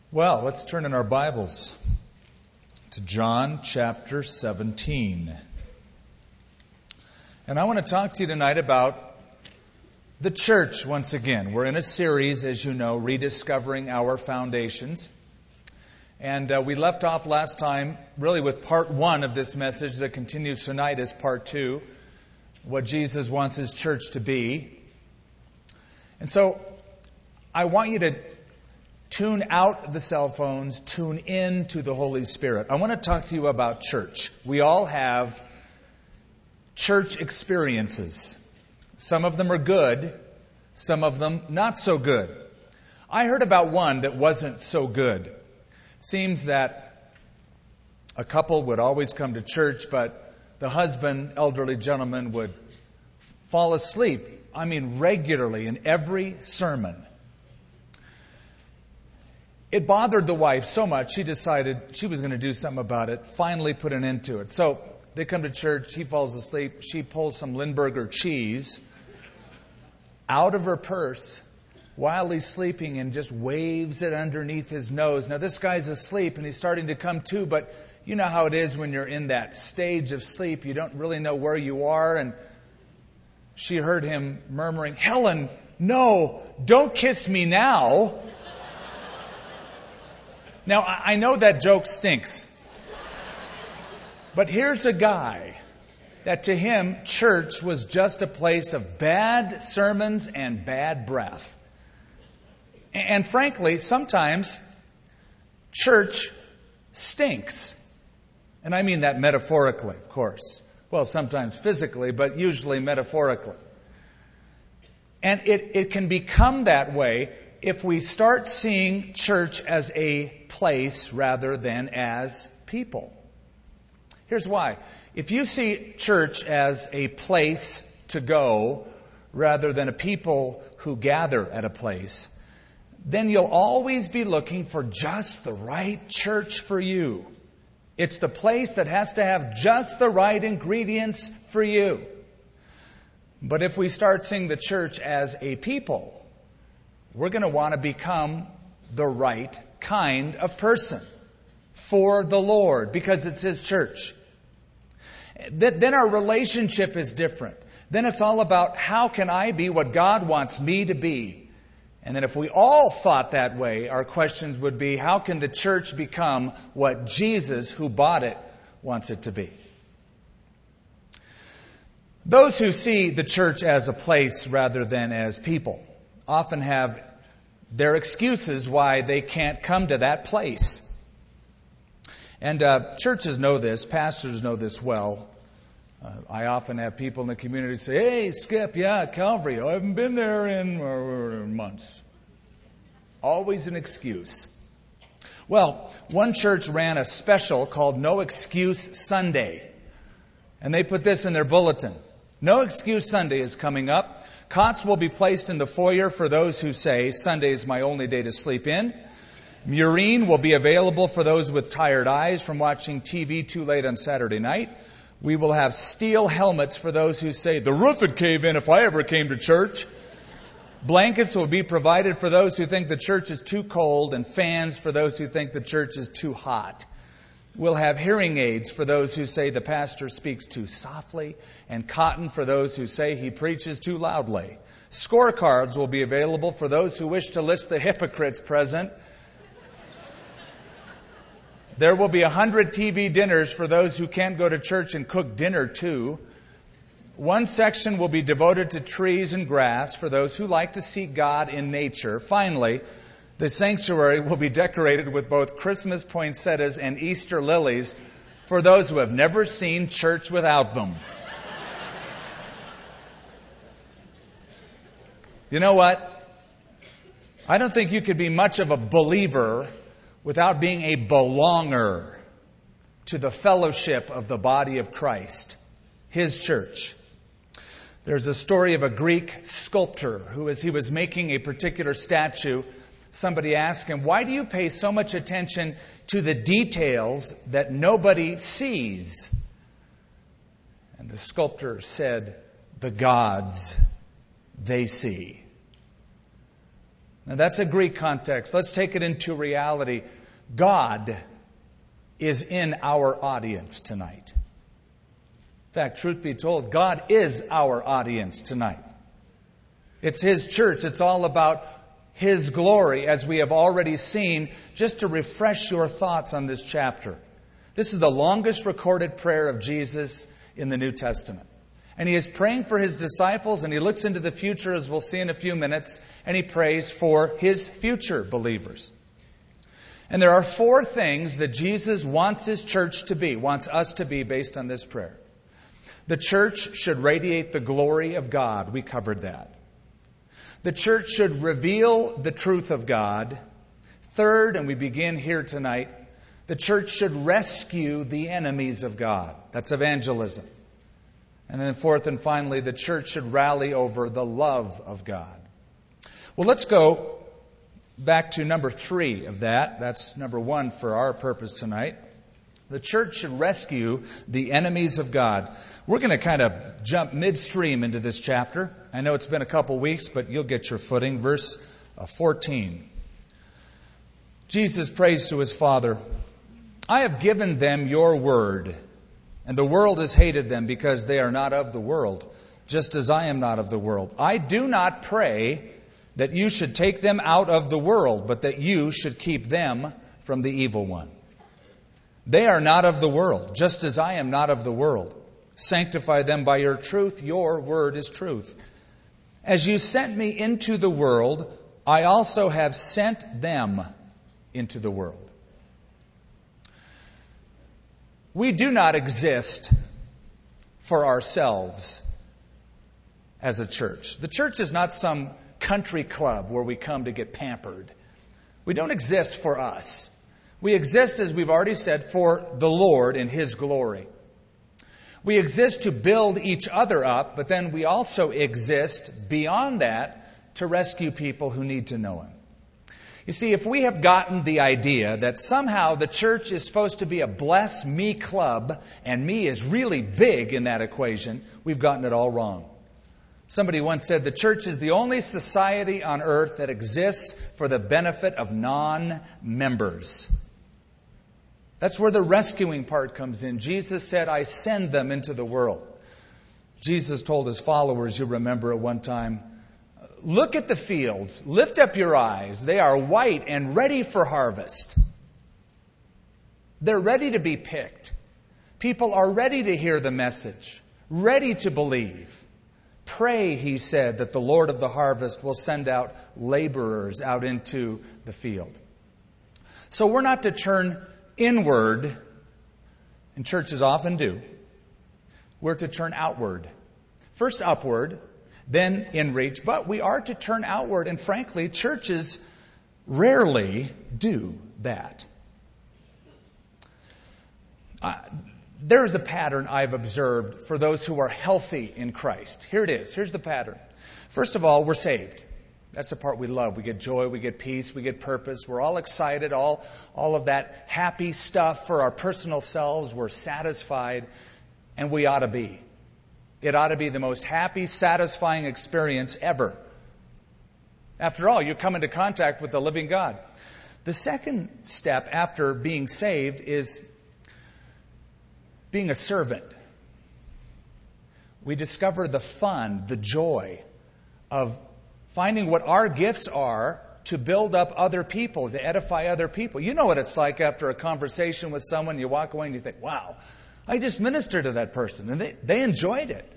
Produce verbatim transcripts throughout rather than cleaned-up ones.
Well, let's turn in our Bibles to John chapter seventeen. And I want to talk to you tonight about the church once again. We're in a series, as you know, Rediscovering Our Foundations. And uh, we left off last time really with part one of this message that continues tonight as part two, what Jesus wants His church to be. And so I want you to tune out the cell phones, tune in to the Holy Spirit. I want to talk to you about church. We all have church experiences. Some of them are good, some of them not so good. I heard about one that wasn't so good. Seems that a couple would always come to church, but the husband, elderly gentleman, would fall asleep, I mean regularly, in every sermon. It bothered the wife so much, she decided she was going to do something about it, finally put an end to it. So they come to church, he falls asleep, she pulls some Limburger cheese out of her purse while he's sleeping and just waves it underneath his nose. Now this guy's asleep and he's starting to come to, but you know how it is when you're in that stage of sleep, you don't really know where you are. And she heard him murmuring, "Helen, no, don't kiss me now." Now, I know that joke stinks. But here's a guy that to him, church was just a place of bad sermons and bad breath. And frankly, sometimes church stinks. And I mean that metaphorically, of course. Well, sometimes physically, but usually metaphorically. And it, it can become that way if we start seeing church as a place rather than as people. Here's why. If you see church as a place to go rather than a people who gather at a place, then you'll always be looking for just the right church for you. It's the place that has to have just the right ingredients for you. But if we start seeing the church as a people, we're going to want to become the right kind of person for the Lord because it's His church. Then our relationship is different. Then it's all about how can I be what God wants me to be. And then if we all thought that way, our questions would be, how can the church become what Jesus, who bought it, wants it to be? Those who see the church as a place rather than as people often have their excuses why they can't come to that place. And uh, churches know this, pastors know this well. Uh, I often have people in the community say, "Hey, Skip, yeah, Calvary, I haven't been there in uh, months." Always an excuse. Well, one church ran a special called No Excuse Sunday. And they put this in their bulletin. No Excuse Sunday is coming up. Cots will be placed in the foyer for those who say, "Sunday is my only day to sleep in." Murine will be available for those with tired eyes from watching T V too late on Saturday night. We will have steel helmets for those who say, "The roof would cave in if I ever came to church." Blankets will be provided for those who think the church is too cold, and fans for those who think the church is too hot. We'll have hearing aids for those who say the pastor speaks too softly, and cotton for those who say he preaches too loudly. Scorecards will be available for those who wish to list the hypocrites present. There will be a hundred T V dinners for those who can't go to church and cook dinner too. One section will be devoted to trees and grass for those who like to see God in nature. Finally, the sanctuary will be decorated with both Christmas poinsettias and Easter lilies for those who have never seen church without them. You know what? I don't think you could be much of a believer without being a belonger to the fellowship of the body of Christ, His church. There's a story of a Greek sculptor who, as he was making a particular statue, somebody asked him, "Why do you pay so much attention to the details that nobody sees?" And the sculptor said, "The gods, they see." Now that's a Greek context. Let's take it into reality. God is in our audience tonight. In fact, truth be told, God is our audience tonight. It's His church. It's all about His glory, as we have already seen. Just to refresh your thoughts on this chapter. This is the longest recorded prayer of Jesus in the New Testament. And He is praying for His disciples, and He looks into the future, as we'll see in a few minutes, and He prays for His future believers. And there are four things that Jesus wants His church to be, wants us to be based on this prayer. The church should radiate the glory of God. We covered that. The church should reveal the truth of God. Third, and we begin here tonight, the church should rescue the enemies of God. That's evangelism. And then fourth and finally, the church should rally over the love of God. Well, let's go back to number three of that. That's number one for our purpose tonight. The church should rescue the enemies of God. We're going to kind of jump midstream into this chapter. I know it's been a couple weeks, but you'll get your footing. Verse fourteen. Jesus prays to His Father, I have given them your word, and the world has hated them because they are not of the world, just as I am not of the world. I do not pray that you should take them out of the world, but that you should keep them from the evil one. They are not of the world, just as I am not of the world. Sanctify them by your truth. Your word is truth. As you sent me into the world, I also have sent them into the world. We do not exist for ourselves as a church. The church is not some country club where we come to get pampered. We don't exist for us. We exist, as we've already said, for the Lord and His glory. We exist to build each other up, but then we also exist beyond that to rescue people who need to know Him. You see, if we have gotten the idea that somehow the church is supposed to be a bless me club, and me is really big in that equation, we've gotten it all wrong. Somebody once said the church is the only society on earth that exists for the benefit of non-members. That's where the rescuing part comes in. Jesus said, I send them into the world. Jesus told His followers, you remember at one time, look at the fields, lift up your eyes. They are white and ready for harvest. They're ready to be picked. People are ready to hear the message, ready to believe. Pray, He said, that the Lord of the harvest will send out laborers out into the field. So we're not to turn inward, and churches often do. We're to turn outward. First upward, then in reach. But we are to turn outward, and frankly, churches rarely do that. Uh, there is a pattern I've observed for those who are healthy in Christ. Here it is. Here's the pattern. First of all, we're saved. That's the part we love. We get joy, we get peace, we get purpose. We're all excited, all, all of that happy stuff for our personal selves. We're satisfied, and we ought to be. It ought to be the most happy, satisfying experience ever. After all, you come into contact with the living God. The second step after being saved is being a servant. We discover the fun, the joy of finding what our gifts are to build up other people, to edify other people. You know what it's like after a conversation with someone, you walk away and you think, wow, I just ministered to that person, and they, they enjoyed it.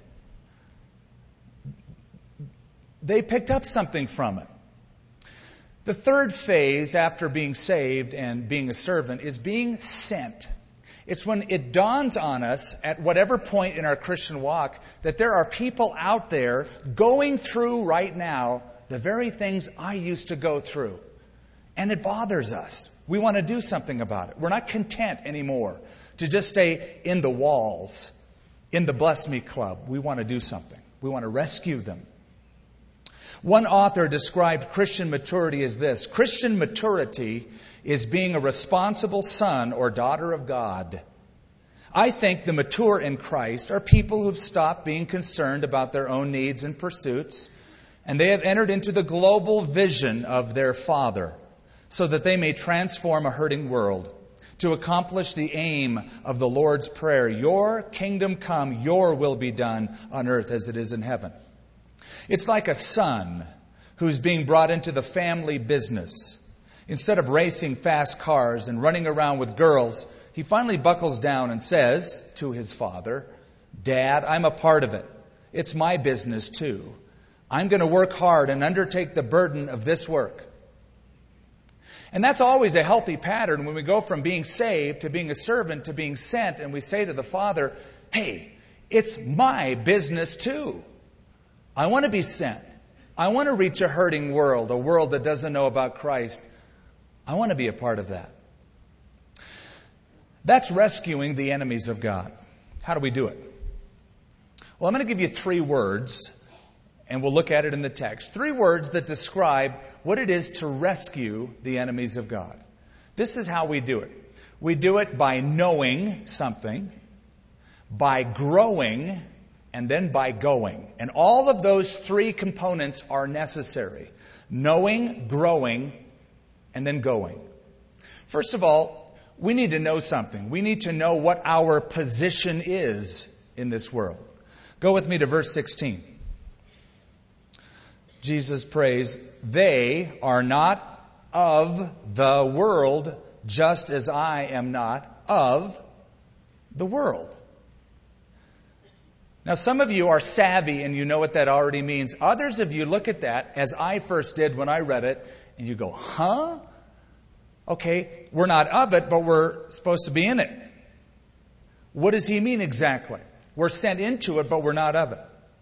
They picked up something from it. The third phase after being saved and being a servant is being sent. It's when it dawns on us at whatever point in our Christian walk that there are people out there going through right now the very things I used to go through. And it bothers us. We want to do something about it. We're not content anymore to just stay in the walls, in the Bless Me Club. We want to do something. We want to rescue them. One author described Christian maturity as this: Christian maturity is being a responsible son or daughter of God. I think the mature in Christ are people who've stopped being concerned about their own needs and pursuits And they have entered into the global vision of their Father, so that they may transform a hurting world, to accomplish the aim of the Lord's Prayer, your kingdom come, your will be done on earth as it is in heaven. It's like a son who's being brought into the family business. Instead of racing fast cars and running around with girls, he finally buckles down and says to his father, Dad, I'm a part of it. It's my business too. I'm going to work hard and undertake the burden of this work. And that's always a healthy pattern when we go from being saved to being a servant to being sent, and we say to the Father, hey, it's my business too. I want to be sent. I want to reach a hurting world, a world that doesn't know about Christ. I want to be a part of that. That's rescuing the enemies of God. How do we do it? Well, I'm going to give you three words, and we'll look at it in the text. Three words that describe what it is to rescue the enemies of God. This is how we do it. We do it by knowing something, by growing, and then by going. And all of those three components are necessary. Knowing, growing, and then going. First of all, we need to know something. We need to know what our position is in this world. Go with me to verse sixteen. Jesus prays, they are not of the world, just as I am not of the world. Now, some of you are savvy and you know what that already means. Others of you look at that, as I first did when I read it, and you go, huh? Okay, we're not of it, but we're supposed to be in it. What does he mean exactly? We're sent into it, but we're not of it.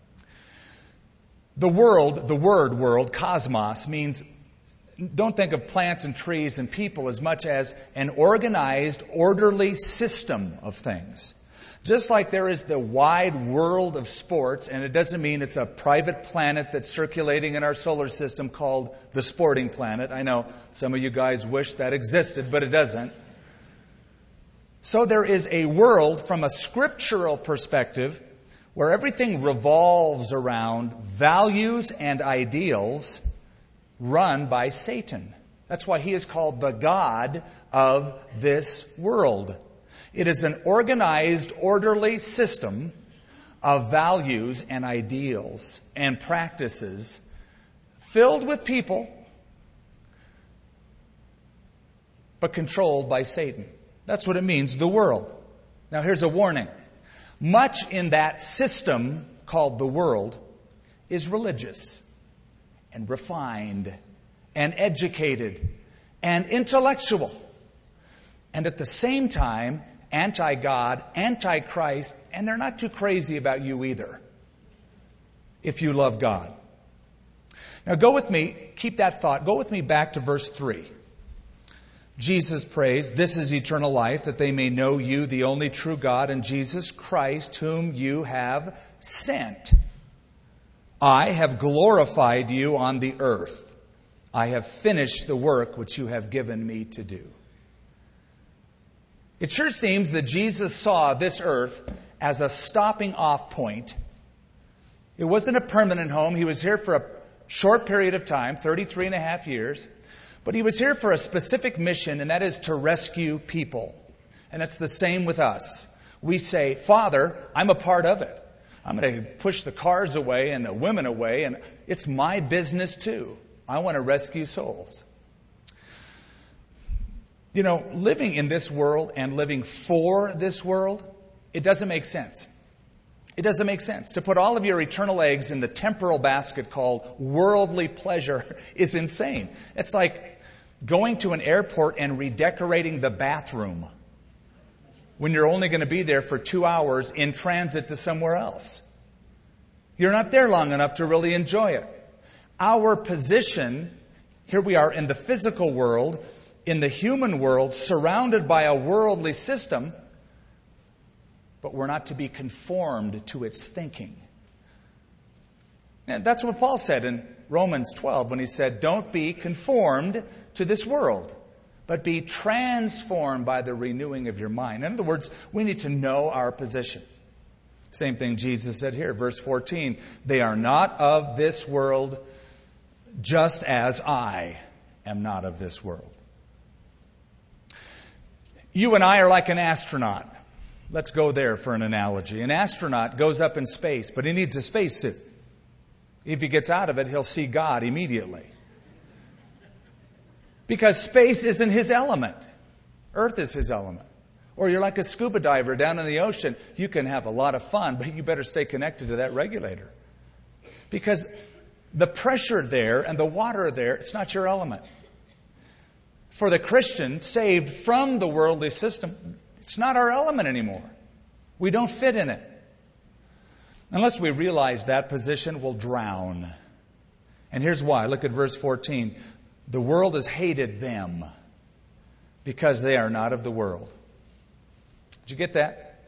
The world, the word world, cosmos, means, don't think of plants and trees and people as much as an organized, orderly system of things. Just like there is the wide world of sports, and it doesn't mean it's a private planet that's circulating in our solar system called the sporting planet. I know some of you guys wish that existed, but it doesn't. So there is a world from a scriptural perspective where everything revolves around values and ideals run by Satan. That's why he is called the God of this world. It is an organized, orderly system of values and ideals and practices filled with people, but controlled by Satan. That's what it means, the world. Now here's a warning. Much in that system called the world is religious and refined and educated and intellectual. And at the same time, anti-God, anti-Christ, and they're not too crazy about you either, if you love God. Now go with me, keep that thought, go with me back to verse three. Jesus prays, this is eternal life, that they may know you, the only true God, and Jesus Christ, whom you have sent. I have glorified you on the earth. I have finished the work which you have given me to do. It sure seems that Jesus saw this earth as a stopping off point. It wasn't a permanent home. He was here for a short period of time, thirty-three and a half years. But he was here for a specific mission, and that is to rescue people. And it's the same with us. We say, Father, I'm a part of it. I'm going to push the cars away and the women away, and it's my business too. I want to rescue souls. You know, living in this world and living for this world, it doesn't make sense. It doesn't make sense. To put all of your eternal eggs in the temporal basket called worldly pleasure is insane. It's like going to an airport and redecorating the bathroom when you're only going to be there for two hours in transit to somewhere else. You're not there long enough to really enjoy it. Our position, here we are in the physical world, in the human world, surrounded by a worldly system, but we're not to be conformed to its thinking. And that's what Paul said in Romans twelve when he said, don't be conformed to this world, but be transformed by the renewing of your mind. In other words, we need to know our position. Same thing Jesus said here, verse fourteen. They are not of this world, just as I am not of this world. You and I are like an astronaut. Let's go there for an analogy. An astronaut goes up in space, but he needs a spacesuit. If he gets out of it, he'll see God immediately. Because space isn't his element. Earth is his element. Or you're like a scuba diver down in the ocean. You can have a lot of fun, but you better stay connected to that regulator. Because the pressure there and the water there, it's not your element. For the Christian, saved from the worldly system, it's not our element anymore. We don't fit in it. Unless we realize that position, we'll drown. And here's why. Look at verse fourteen. The world has hated them because they are not of the world. Did you get that?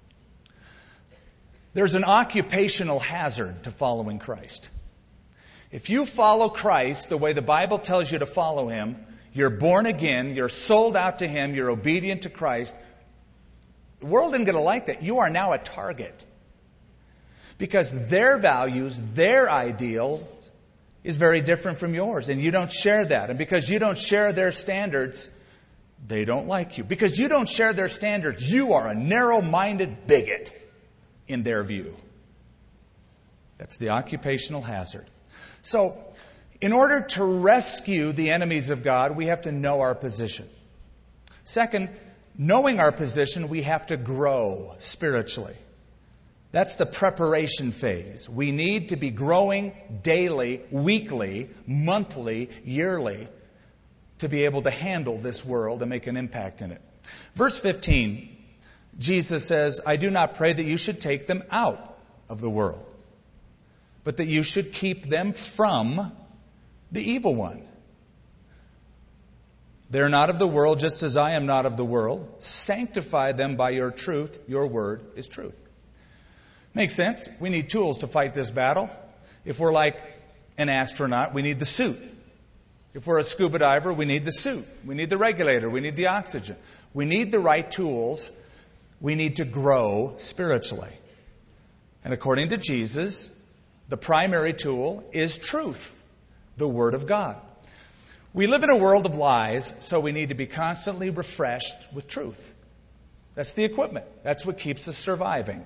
There's an occupational hazard to following Christ. If you follow Christ the way the Bible tells you to follow Him, you're born again, you're sold out to Him, you're obedient to Christ. The world isn't going to like that. You are now a target. Because their values, their ideals is very different from yours. And you don't share that. And because you don't share their standards, they don't like you. Because you don't share their standards, you are a narrow-minded bigot in their view. That's the occupational hazard. So, in order to rescue the enemies of God, we have to know our position. Second, knowing our position, we have to grow spiritually. That's the preparation phase. We need to be growing daily, weekly, monthly, yearly to be able to handle this world and make an impact in it. Verse fifteen, Jesus says, I do not pray that you should take them out of the world, but that you should keep them from the evil one. They're not of the world, just as I am not of the world. Sanctify them by your truth. Your word is truth. Makes sense. We need tools to fight this battle. If we're like an astronaut, we need the suit. If we're a scuba diver, we need the suit. We need the regulator. We need the oxygen. We need the right tools. We need to grow spiritually. And according to Jesus, the primary tool is truth, the Word of God. We live in a world of lies, so we need to be constantly refreshed with truth. That's the equipment. That's what keeps us surviving.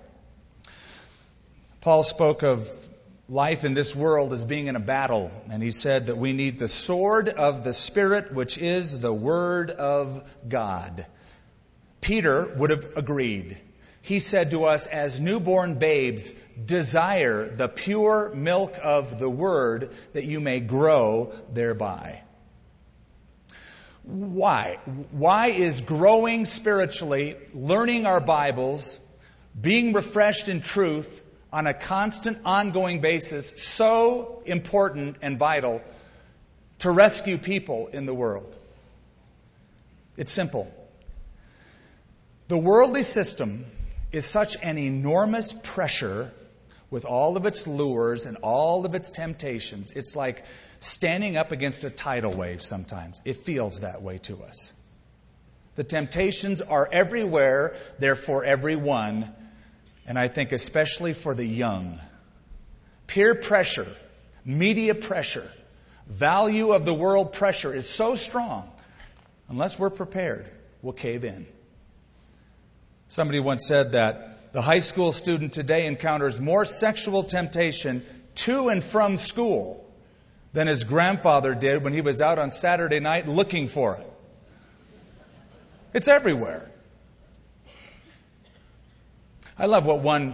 Paul spoke of life in this world as being in a battle, and he said that we need the sword of the Spirit, which is the Word of God. Peter would have agreed. He said to us, as newborn babes, desire the pure milk of the Word, that you may grow thereby. Why? Why is growing spiritually, learning our Bibles, being refreshed in truth on a constant, ongoing basis so important and vital to rescue people in the world? It's simple. The worldly system is such an enormous pressure with all of its lures and all of its temptations. It's like standing up against a tidal wave sometimes. It feels that way to us. The temptations are everywhere. They're for everyone. And I think especially for the young. Peer pressure, media pressure, value of the world pressure is so strong. Unless we're prepared, we'll cave in. Somebody once said that the high school student today encounters more sexual temptation to and from school than his grandfather did when he was out on Saturday night looking for it. It's everywhere. I love what one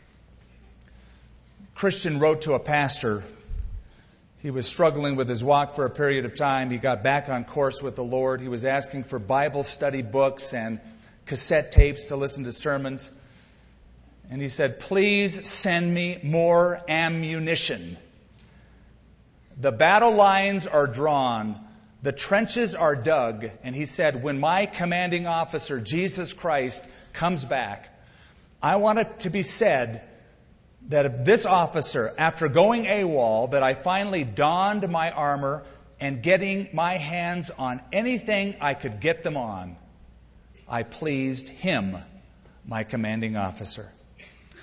Christian wrote to a pastor. He was struggling with his walk for a period of time. He got back on course with the Lord. He was asking for Bible study books and cassette tapes to listen to sermons. And he said, please send me more ammunition. The battle lines are drawn. The trenches are dug. And he said, when my commanding officer, Jesus Christ, comes back, I want it to be said that if this officer, after going AWOL, that I finally donned my armor and getting my hands on anything I could get them on, I pleased him, my commanding officer.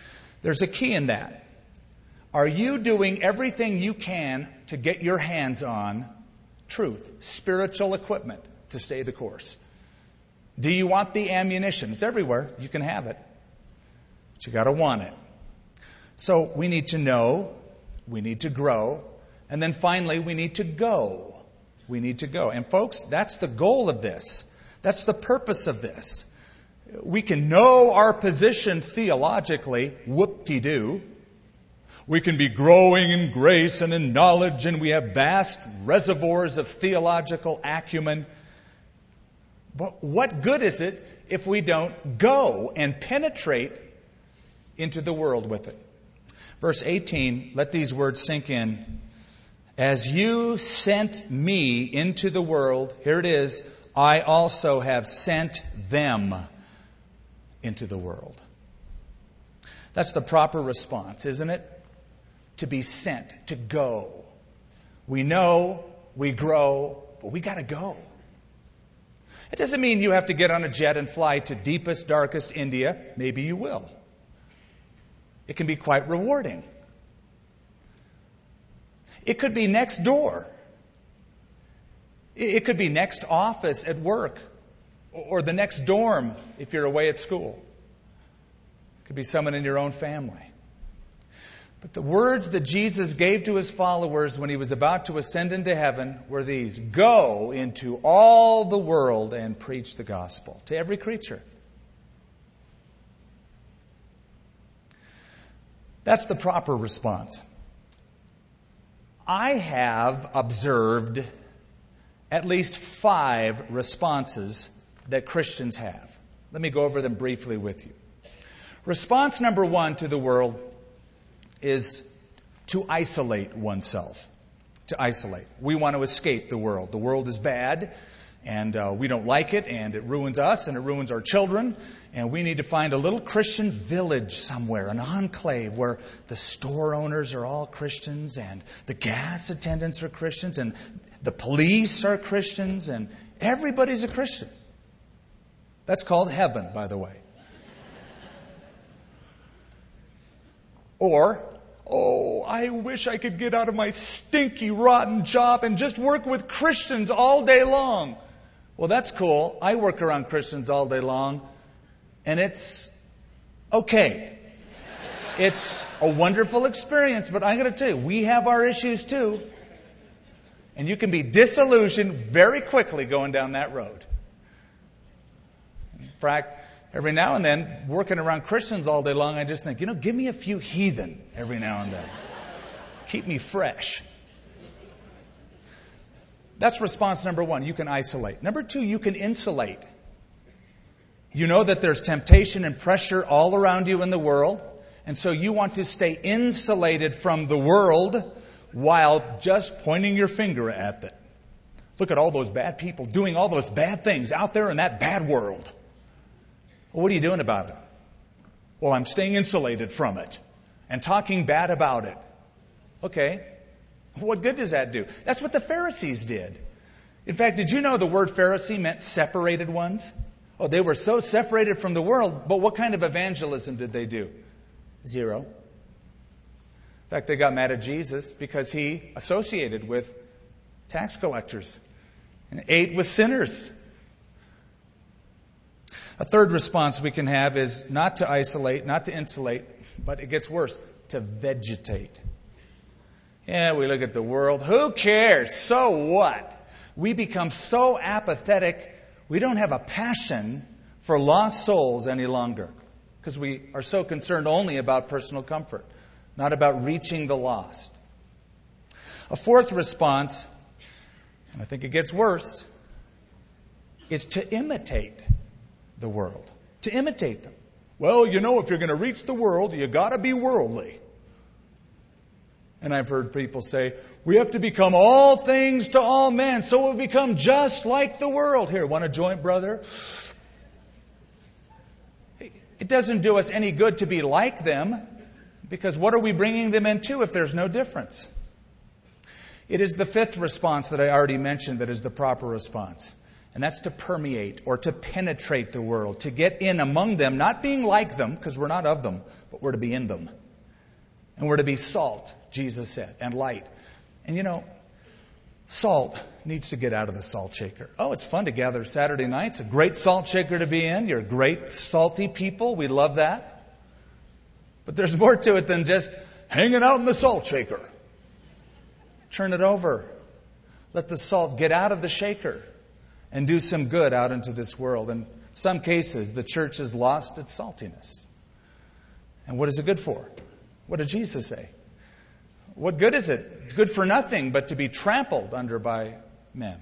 There's a key in that. Are you doing everything you can to get your hands on truth, spiritual equipment to stay the course? Do you want the ammunition? It's everywhere. You can have it. But you got to want it. So we need to know, we need to grow, and then finally we need to go. We need to go. And folks, that's the goal of this. That's the purpose of this. We can know our position theologically, whoop-de-doo. We can be growing in grace and in knowledge, and we have vast reservoirs of theological acumen. But what good is it if we don't go and penetrate into the world with it? Verse eighteen, let these words sink in. As you sent me into the world, here it is, I also have sent them into the world. That's the proper response, isn't it? To be sent, to go. We know, we grow, but we got to go. It doesn't mean you have to get on a jet and fly to deepest, darkest India. Maybe you will. It can be quite rewarding. It could be next door. It could be next office at work, or the next dorm if you're away at school. It could be someone in your own family. But the words that Jesus gave to his followers when he was about to ascend into heaven were these: go into all the world and preach the gospel to every creature. That's the proper response. I have observed at least five responses that Christians have. Let me go over them briefly with you. Response number one to the world is to isolate oneself. To isolate. We want to escape the world. The world is bad, and uh, we don't like it, and it ruins us, and it ruins our children, and we need to find a little Christian village somewhere, an enclave where the store owners are all Christians, and the gas attendants are Christians, and the police are Christians, and everybody's a Christian. That's called heaven, by the way. Or, oh, I wish I could get out of my stinky, rotten job and just work with Christians all day long. Well, that's cool. I work around Christians all day long, and it's okay. It's a wonderful experience, but I'm going to tell you, we have our issues too. And you can be disillusioned very quickly going down that road. In fact, every now and then, working around Christians all day long, I just think, you know, give me a few heathen every now and then. Keep me fresh. That's response number one. You can isolate. Number two, you can insulate. You know that there's temptation and pressure all around you in the world, and so you want to stay insulated from the world while just pointing your finger at it. Look at all those bad people doing all those bad things out there in that bad world. Well, what are you doing about it? Well, I'm staying insulated from it and talking bad about it. Okay. What good does that do? That's what the Pharisees did. In fact, did you know the word Pharisee meant separated ones? Oh, they were so separated from the world, but what kind of evangelism did they do? Zero. In fact, they got mad at Jesus because he associated with tax collectors and ate with sinners. A third response we can have is not to isolate, not to insulate, but it gets worse, to vegetate. Yeah, we look at the world. Who cares? So what? We become so apathetic, we don't have a passion for lost souls any longer because we are so concerned only about personal comfort, not about reaching the lost. A fourth response, and I think it gets worse, is to imitate the world. To imitate them. Well, you know, if you're going to reach the world, you got to be worldly. And I've heard people say, we have to become all things to all men, so we'll become just like the world. Here, want a joint, brother? It doesn't do us any good to be like them, because what are we bringing them into if there's no difference? It is the fifth response that I already mentioned that is the proper response. And that's to permeate or to penetrate the world, to get in among them, not being like them, because we're not of them, but we're to be in them. And we're to be salt, Jesus said, and light. And you know, salt needs to get out of the salt shaker. Oh, it's fun to gather Saturday nights. A great salt shaker to be in. You're great salty people. We love that. But there's more to it than just hanging out in the salt shaker. Turn it over. Let the salt get out of the shaker and do some good out into this world. In some cases, the church has lost its saltiness. And what is it good for? What did Jesus say? What good is it? It's good for nothing but to be trampled under by men.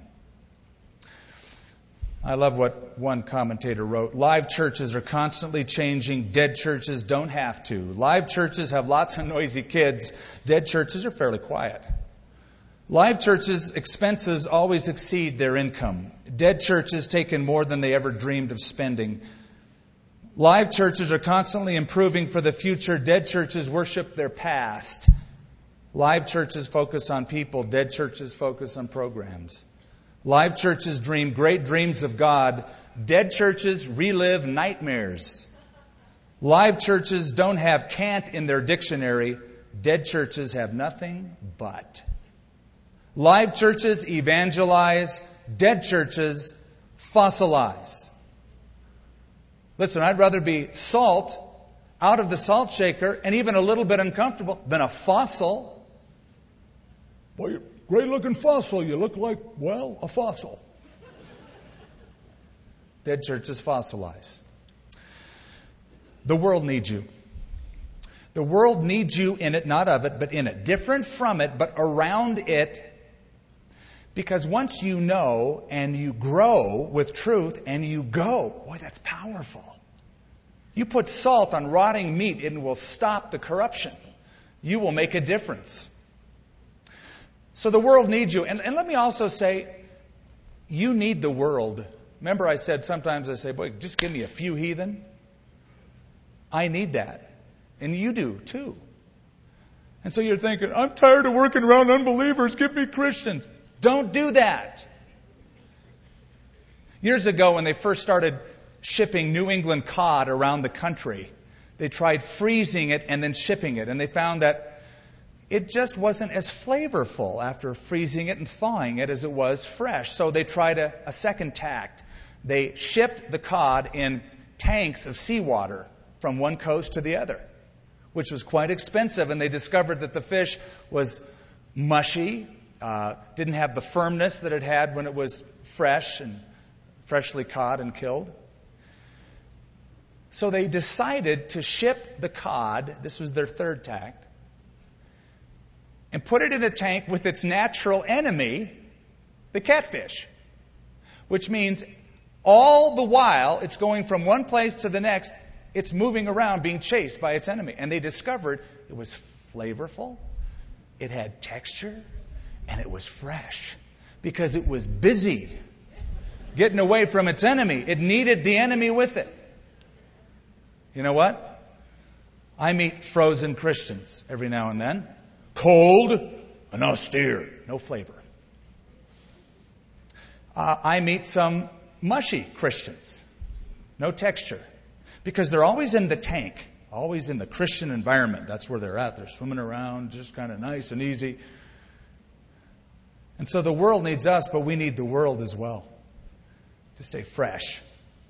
I love what one commentator wrote. Live churches are constantly changing. Dead churches don't have to. Live churches have lots of noisy kids. Dead churches are fairly quiet. Live churches' expenses always exceed their income. Dead churches take in more than they ever dreamed of spending. Live churches are constantly improving for the future. Dead churches worship their past. Live churches focus on people. Dead churches focus on programs. Live churches dream great dreams of God. Dead churches relive nightmares. Live churches don't have can't in their dictionary. Dead churches have nothing but. Live churches evangelize. Dead churches fossilize. Listen, I'd rather be salt out of the salt shaker and even a little bit uncomfortable than a fossil. Boy, you're a great looking fossil. You look like, well, a fossil. Dead churches fossilize. The world needs you. The world needs you in it, not of it, but in it. Different from it, but around it. Because once you know and you grow with truth and you go, boy, that's powerful. You put salt on rotting meat, it will stop the corruption. You will make a difference. So the world needs you. And, and let me also say, you need the world. Remember I said sometimes I say, boy, just give me a few heathen. I need that. And you do too. And so you're thinking, I'm tired of working around unbelievers. Give me Christians. Don't do that. Years ago, when they first started shipping New England cod around the country, they tried freezing it and then shipping it. And they found that it just wasn't as flavorful after freezing it and thawing it as it was fresh. So they tried a, a second tact. They shipped the cod in tanks of seawater from one coast to the other, which was quite expensive. And they discovered that the fish was mushy, Uh, didn't have the firmness that it had when it was fresh and freshly caught and killed. So they decided to ship the cod, this was their third tact, and put it in a tank with its natural enemy, the catfish. Which means all the while it's going from one place to the next, it's moving around being chased by its enemy. And they discovered it was flavorful, it had texture, and it was fresh because it was busy getting away from its enemy. It needed the enemy with it. You know what? I meet frozen Christians every now and then. Cold and austere. No flavor. Uh, I meet some mushy Christians. No texture. Because they're always in the tank. Always in the Christian environment. That's where they're at. They're swimming around just kind of nice and easy. And so the world needs us, but we need the world as well to stay fresh,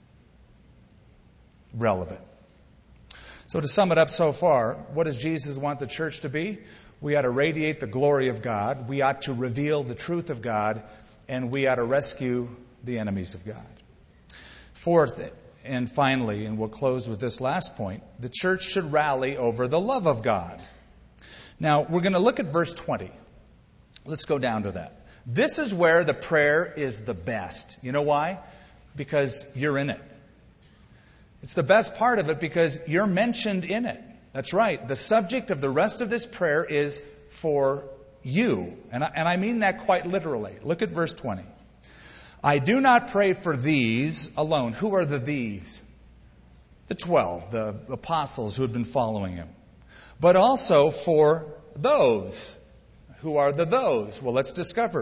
relevant. So to sum it up so far, what does Jesus want the church to be? We ought to radiate the glory of God. We ought to reveal the truth of God. And we ought to rescue the enemies of God. Fourth, and finally, and we'll close with this last point, the church should rally over the love of God. Now, we're going to look at verse twenty. Let's go down to that. This is where the prayer is the best. You know why? Because you're in it. It's the best part of it because you're mentioned in it. That's right. The subject of the rest of this prayer is for you. And I, and I mean that quite literally. Look at verse twenty. I do not pray for these alone. Who are the these? The twelve, the apostles who had been following him. But also for those. Who are the those? Well, let's discover.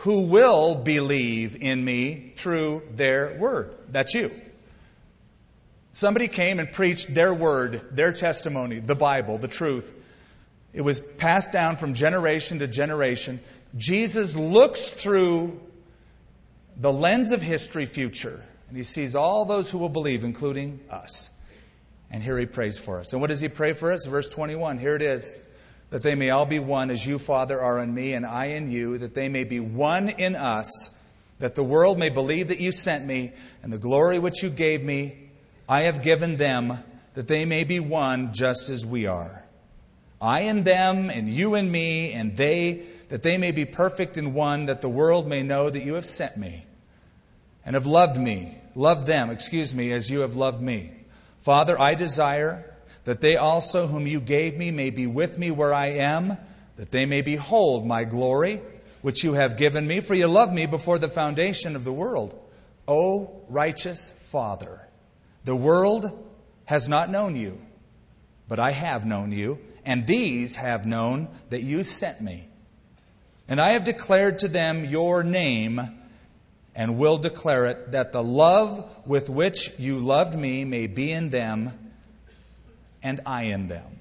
who will believe in me through their word. That's you. Somebody came and preached their word, their testimony, the Bible, the truth. It was passed down from generation to generation. Jesus looks through the lens of history future, and he sees all those who will believe, including us. And here he prays for us. And what does he pray for us? Verse twenty-one, here it is. That they may all be one as you, Father, are in me and I in you, that they may be one in us, that the world may believe that you sent me, and the glory which you gave me, I have given them, that they may be one just as we are. I in them, and you in me, and they, that they may be perfect in one, that the world may know that you have sent me, and have loved me, loved them, excuse me, as you have loved me. Father, I desire that they also whom you gave me may be with me where I am, that they may behold my glory, which you have given me, for you loved me before the foundation of the world. O righteous Father, the world has not known you, but I have known you, and these have known that you sent me. And I have declared to them your name, and will declare it, that the love with which you loved me may be in them, and I in them.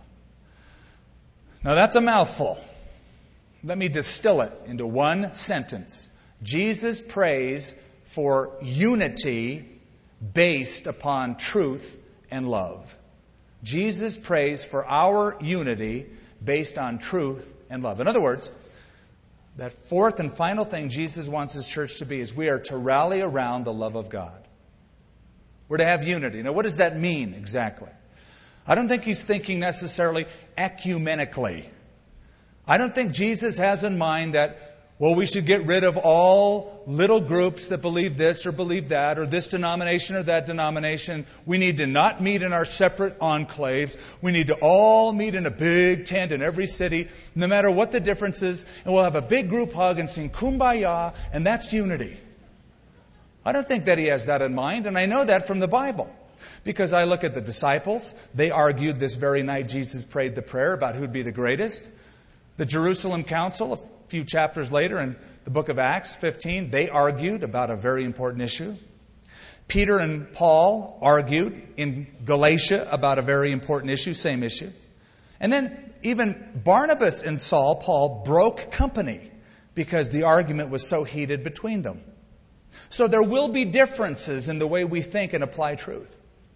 Now that's a mouthful. Let me distill it into one sentence. Jesus prays for unity based upon truth and love. Jesus prays for our unity based on truth and love. In other words, that fourth and final thing Jesus wants His church to be is we are to rally around the love of God. We're to have unity. Now what does that mean exactly? I don't think He's thinking necessarily ecumenically. I don't think Jesus has in mind that, well, we should get rid of all little groups that believe this or believe that, or this denomination or that denomination. We need to not meet in our separate enclaves. We need to all meet in a big tent in every city, no matter what the difference is, and we'll have a big group hug and sing Kumbaya, and that's unity. I don't think that He has that in mind, and I know that from the Bible. Because I look at the disciples. They argued this very night Jesus prayed the prayer about who'd be the greatest. The Jerusalem Council, a few chapters later in the book of Acts fifteen, they argued about a very important issue. Peter and Paul argued in Galatia about a very important issue, same issue. And then even Barnabas and Saul, Paul, broke company because the argument was so heated between them. So there will be differences in the way we think and apply truth.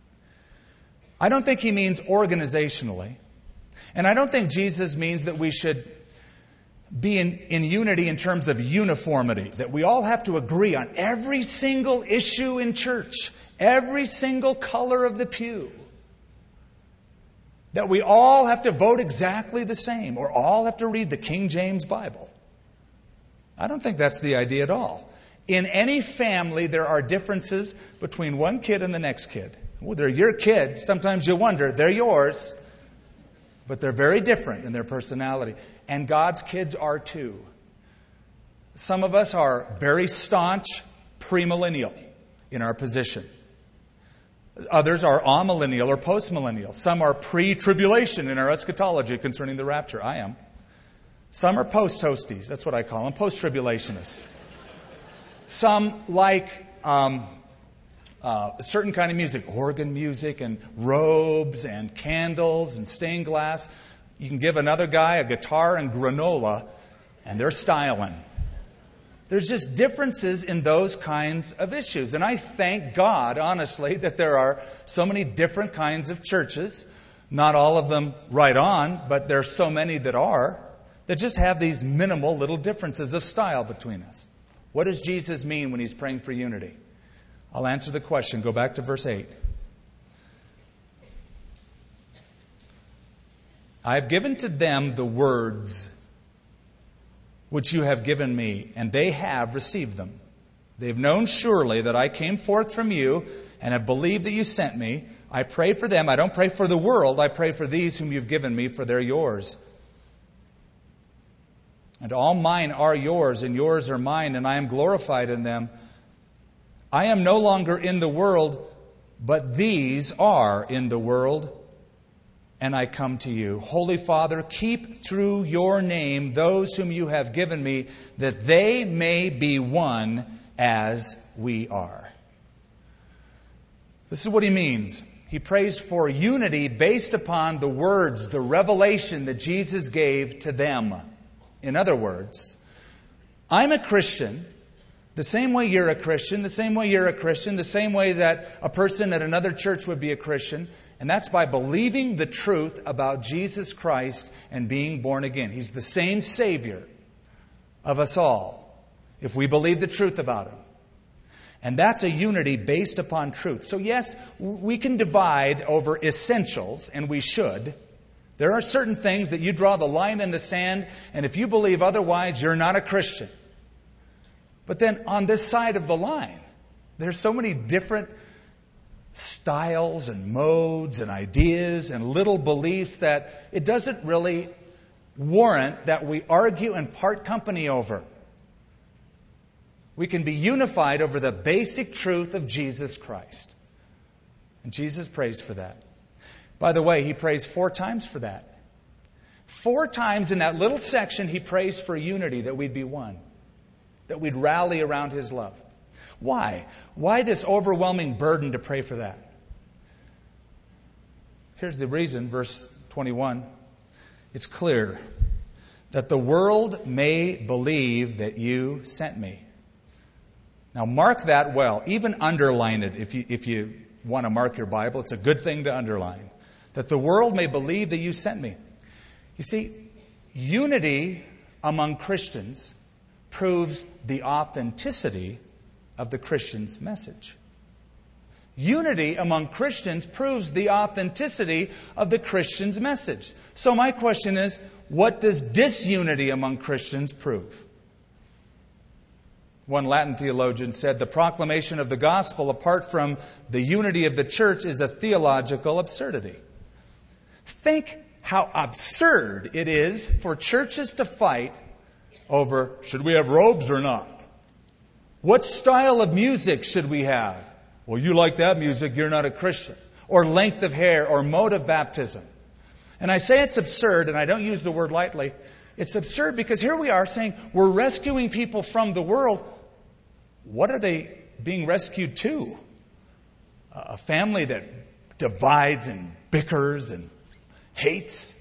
I don't think He means organizationally. And I don't think Jesus means that we should be in, in unity in terms of uniformity. That we all have to agree on every single issue in church. Every single color of the pew. That we all have to vote exactly the same. Or all have to read the King James Bible. I don't think that's the idea at all. In any family, there are differences between one kid and the next kid. Well, they're your kids. Sometimes you wonder, they're yours. But they're very different in their personality. And God's kids are too. Some of us are very staunch premillennial in our position. Others are amillennial or postmillennial. Some are pre-tribulation in our eschatology concerning the rapture. I am. Some are post-toasties. That's what I call them, post-tribulationists. Some like um, uh, a certain kind of music, organ music and robes and candles and stained glass. You can give another guy a guitar and granola, and they're styling. There's just differences in those kinds of issues. And I thank God, honestly, that there are so many different kinds of churches. Not all of them right on, but there are so many that are, that just have these minimal little differences of style between us. What does Jesus mean when He's praying for unity? I'll answer the question. Go back to verse eight. I have given to them the words which you have given me, and they have received them. They have known surely that I came forth from you and have believed that you sent me. I pray for them. I don't pray for the world. I pray for these whom you've given me, for they're yours. And all mine are yours, and yours are mine, and I am glorified in them. I am no longer in the world, but these are in the world, and I come to you. Holy Father, keep through your name those whom you have given me, that they may be one as we are. This is what he means. He prays for unity based upon the words, the revelation that Jesus gave to them. In other words, I'm a Christian the same way you're a Christian, the same way you're a Christian, the same way that a person at another church would be a Christian. And that's by believing the truth about Jesus Christ and being born again. He's the same Savior of us all, if we believe the truth about Him. And that's a unity based upon truth. So yes, we can divide over essentials, and we should. There are certain things that you draw the line in the sand, and if you believe otherwise, you're not a Christian. But then on this side of the line, there's so many different styles and modes and ideas and little beliefs that it doesn't really warrant that we argue and part company over. We can be unified over the basic truth of Jesus Christ. And Jesus prays for that. By the way, He prays four times for that. Four times in that little section, He prays for unity, that we'd be one. That we'd rally around His love. Why? Why this overwhelming burden to pray for that? Here's the reason, verse twenty-one. It's clear that the world may believe that you sent me. Now mark that well. Even underline it if you, if you want to mark your Bible. It's a good thing to underline. That the world may believe that you sent me. You see, unity among Christians proves the authenticity of the Christian's message. Unity among Christians proves the authenticity of the Christian's message. So my question is, what does disunity among Christians prove? One Latin theologian said, the proclamation of the gospel apart from the unity of the church is a theological absurdity. Think how absurd it is for churches to fight over, should we have robes or not? What style of music should we have? Well, you like that music, you're not a Christian. Or length of hair, or mode of baptism. And I say it's absurd, and I don't use the word lightly. It's absurd because here we are saying we're rescuing people from the world. What are they being rescued to? A family that divides and bickers and hates?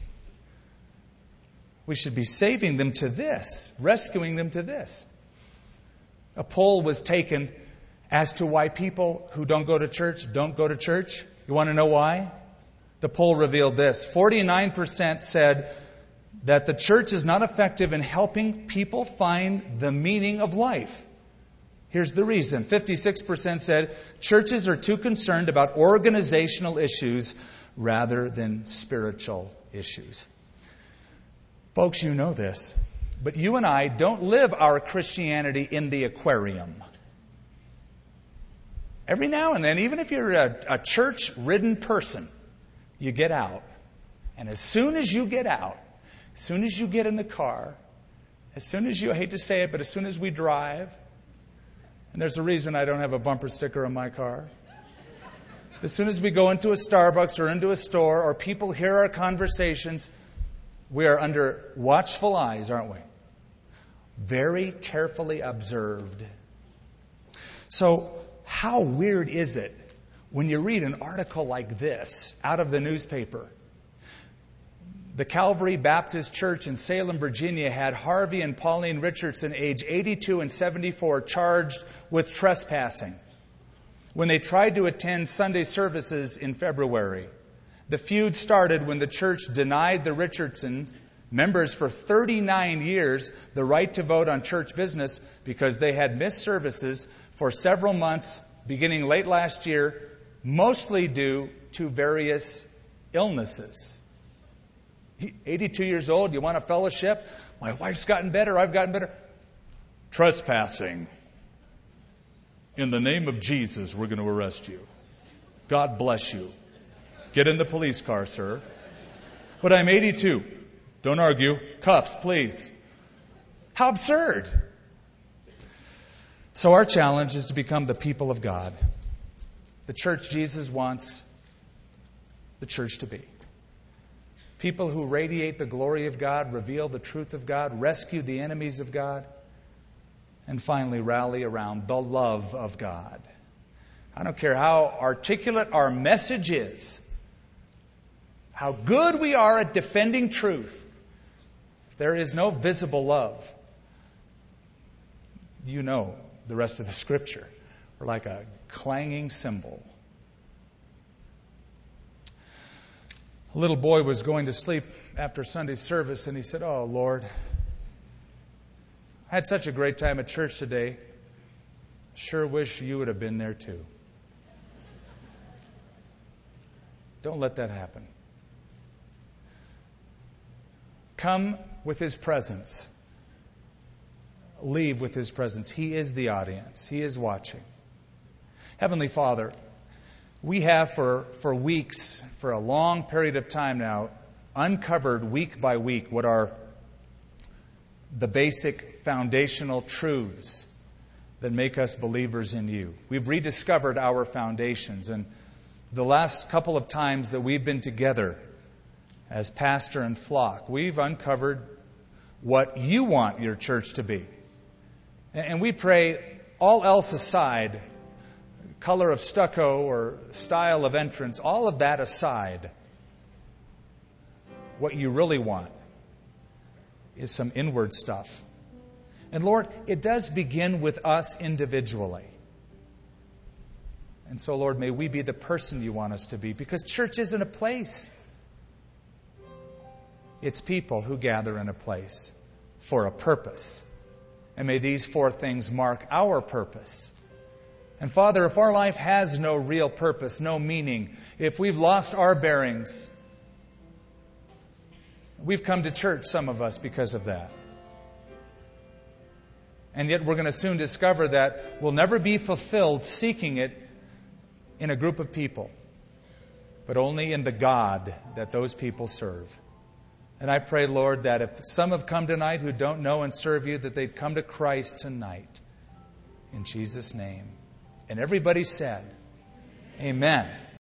We should be saving them to this, rescuing them to this. A poll was taken as to why people who don't go to church don't go to church. You want to know why? The poll revealed this. forty-nine percent said that the church is not effective in helping people find the meaning of life. Here's the reason. fifty-six percent said churches are too concerned about organizational issues rather than spiritual issues. Folks, you know this, but you and I don't live our Christianity in the aquarium. Every now and then, even if you're a, a church-ridden person, you get out. And as soon as you get out, as soon as you get in the car, as soon as you, I hate to say it, but as soon as we drive, and there's a reason I don't have a bumper sticker on my car. As soon as we go into a Starbucks or into a store or people hear our conversations, we are under watchful eyes, aren't we? Very carefully observed. So, how weird is it when you read an article like this out of the newspaper? The Calvary Baptist Church in Salem, Virginia had Harvey and Pauline Richardson, age eighty-two and seventy-four, charged with trespassing when they tried to attend Sunday services in February. The feud started when the church denied the Richardsons, members for thirty-nine years, the right to vote on church business because they had missed services for several months beginning late last year, mostly due to various illnesses. eighty-two years old, you want a fellowship? My wife's gotten better, I've gotten better. Trespassing. In the name of Jesus, we're going to arrest you. God bless you. Get in the police car, sir. But I'm eighty-two. Don't argue. Cuffs, please. How absurd. So our challenge is to become the people of God. The church Jesus wants the church to be. People who radiate the glory of God, reveal the truth of God, rescue the enemies of God, and finally rally around the love of God. I don't care how articulate our message is, how good we are at defending truth. If there is no visible love, you know the rest of the Scripture. We're like a clanging cymbal. A little boy was going to sleep after Sunday service, and he said, "Oh, Lord, I had such a great time at church today. Sure wish you would have been there too." Don't let that happen. Come with His presence. Leave with His presence. He is the audience. He is watching. Heavenly Father, we have for, for weeks, for a long period of time now, uncovered week by week what are the basic foundational truths that make us believers in You. We've rediscovered our foundations, and the last couple of times that we've been together as pastor and flock, we've uncovered what You want Your church to be. And we pray, all else aside, color of stucco or style of entrance, all of that aside, what You really want is some inward stuff. And Lord, it does begin with us individually. And so, Lord, may we be the person You want us to be, because church isn't a place. It's people who gather in a place for a purpose. And may these four things mark our purpose. And Father, if our life has no real purpose, no meaning, if we've lost our bearings, we've come to church, some of us, because of that. And yet we're going to soon discover that we'll never be fulfilled seeking it in a group of people, but only in the God that those people serve. And I pray, Lord, that if some have come tonight who don't know and serve You, that they'd come to Christ tonight. In Jesus' name. And everybody said, Amen.